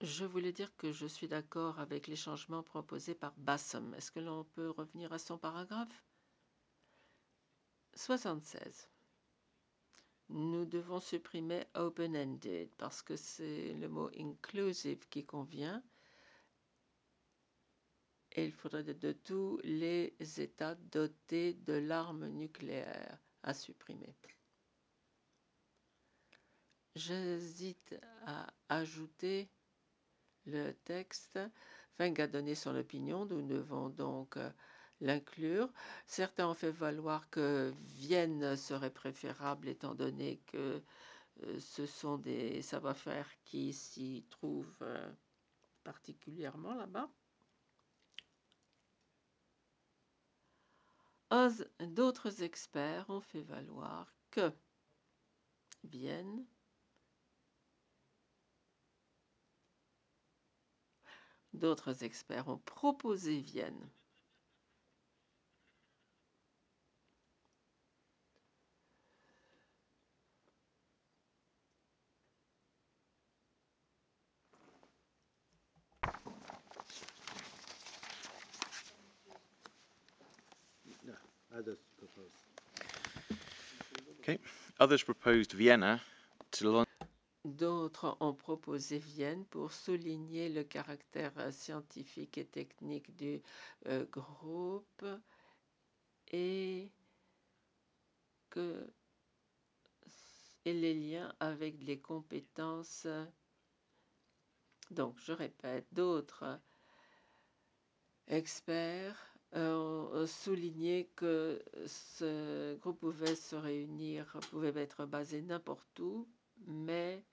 Je voulais dire que je suis d'accord avec les changements proposés par Bassem. Est-ce que l'on peut revenir à son paragraphe? 76. Nous devons supprimer open-ended parce que c'est le mot inclusive qui convient. Et il faudrait de tous les États dotés de l'arme nucléaire à supprimer. J'hésite à ajouter le texte. Feng a donné son opinion, nous devons donc l'inclure. Certains ont fait valoir que Vienne serait préférable étant donné que ce sont des savoir-faire qui s'y trouvent particulièrement là-bas. D'autres experts ont fait valoir que Vienne D'autres experts ont proposé Vienne. Others propose. Okay. Others proposed Vienna to launch. D'autres ont proposé Vienne pour souligner le caractère scientifique et technique du groupe et les liens avec les compétences. Donc, je répète, d'autres experts ont souligné que ce groupe pouvait se réunir, pouvait être basé n'importe où, mais